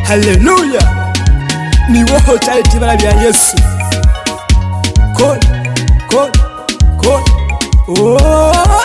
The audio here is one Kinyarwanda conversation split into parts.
Hallelujah. Ni woho chali tibala bya Yesu. Kon. Oh.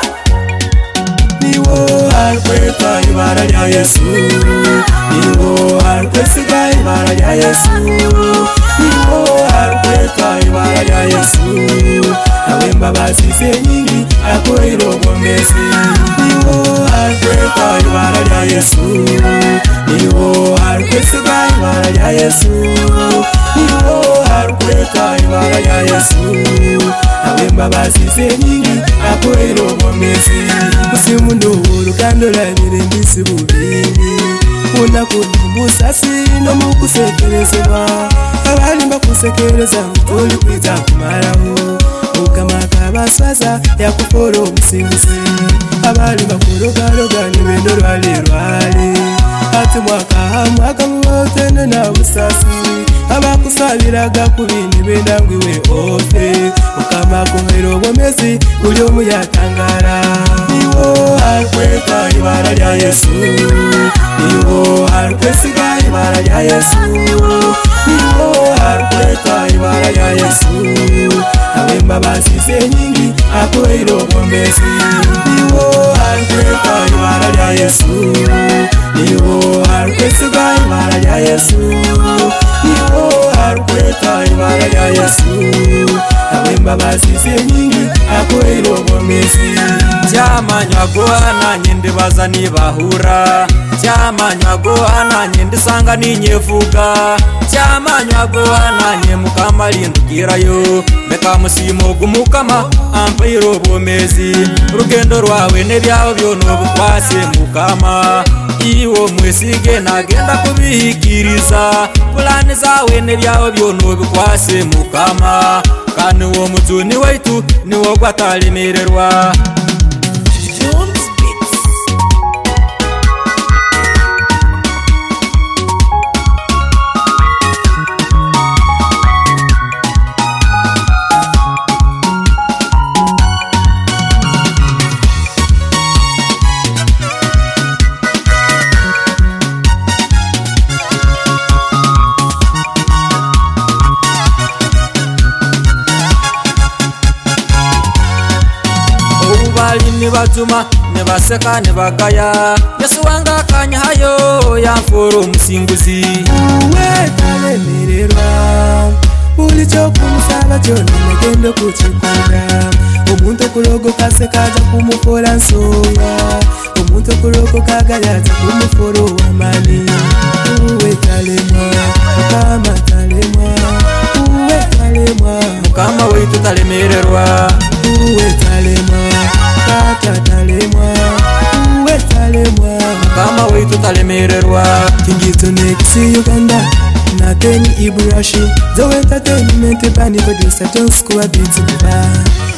Ni wo alkweta ibara ya Yesu. Ni wo alkwesiga ibara ya Yesu. Ni wo alkweta ibara ya Yesu. Awemba basise nyingi akoiro gomezi. Ni wo alkweta ibara ya Yesu. Ni wo alkwesiga ibara ya Yesu. Ni wo alkweta ibara ya Yesu. Awemba basise nyingi akoiro gomezi. Musimu nduru kandola mirembisi bubini. Kuna musasi no mukusekerezeba. Abali mbakusekereza mutoli kwita kumaraho. Ukamaka basaza yakuforo musingizi. Abali mbakurogaroga nibendo rwale. Ati mwaka mwotene na musasi. Abakusabiraga kubini bendangwiwe ofe. Ukamaka uhero gomezi uliomu yatangara. Niwo alkweta ibara ya Yesu. Niwo alkwesiga ibara ya Yesu. Niwo alkweta ibara ya Yesu. Awemba basise nyingi akoiro gomezi. Niwo alkweta ibara ya Yesu. Niwo alkwesiga ibara ya Yesu. Niwo alkweta ibara ya Yesu. Awemba basise nyingi akoiro gomezi. Cyamanywa gohana nyende baza nibahura. Cyamanywa gohana nyende sanga ninyevuga. Cyamanywa gohana nye mukamarindukirayo. Meka musimo gumukama ampiro bomezi. Rugendo rwawe nebyaho byono bukwase mukama. Iwo mwesige nagenda kubihikiriza. Plani zawe nebyaho byono bukwase mukama. Kani wo muzuni waitu niwo gwatalemererwa. Nibatuma nibaseka nibagaya. Yesu wanga kanya hayo yamforo musinguzi. Uwe talemererwa. Ulicho kumusaba cyone negendo kuchikura. Umuntu kurogo kase kaja kumufora nsonga. Umuntu kurogo kagayaza kumuforo wamani. Uwe talemwa mukama talemwa. Uwe talemwa mukama wetu talemererwa. Uwe talemwa talemwa. Uwe talemwa mukama wetu talemererwa. Kingizo next Uganda na Kenny Ibrashi. The entertainment bani producer John Squad beats.